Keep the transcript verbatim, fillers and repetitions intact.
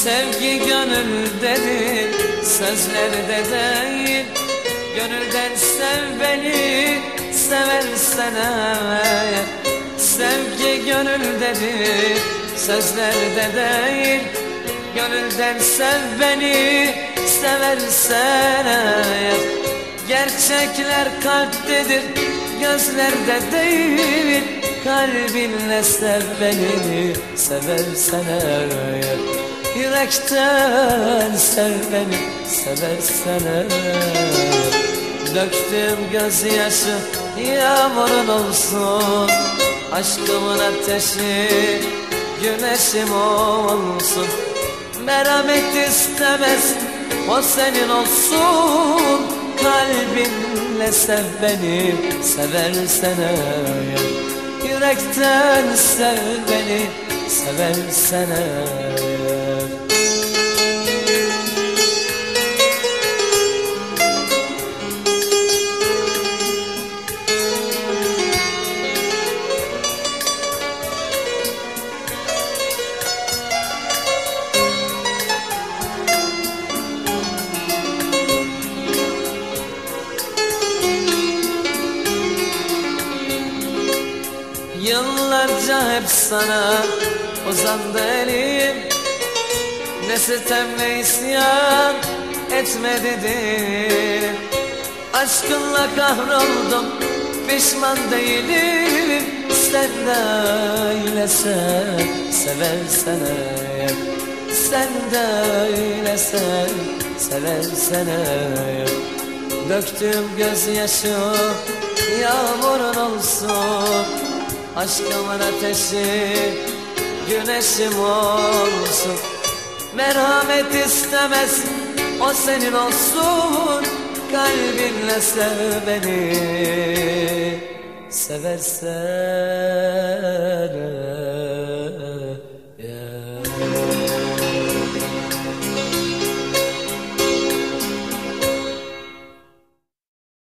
Sevgi gönüldedir, sözlerde değil. Gönülden sev beni, seversen eğer. Sevgi gönüldedir, sözlerde değil. Gönülden sev beni, seversen eğer. Gerçekler kalptedir, gözlerde değil. Kalbinle sev beni, seversen eğer. Yürekten sev beni, seversen eğer. Döktüğüm gözyaşı yağmurun olsun. Aşkımın ateşi güneşim olsun. Merhamet istemez, o senin olsun. Kalbinle sev beni, seversen eğer. Yürekten sev beni, seversen eğer. Yıllarca hep sana uzandı elim. Ne sitem ne isyan etme dedim. Aşkınla kahroldum, pişman değilim. Sen de öyle sev, seversen eğer. Sen de öyle sev, seversen eğer. Döktüğüm gözyaşı yağmurun olsun. Aşkımın ateşi güneşim olsun. Merhamet istemez, o senin olsun. Kalbinle sev beni, seversen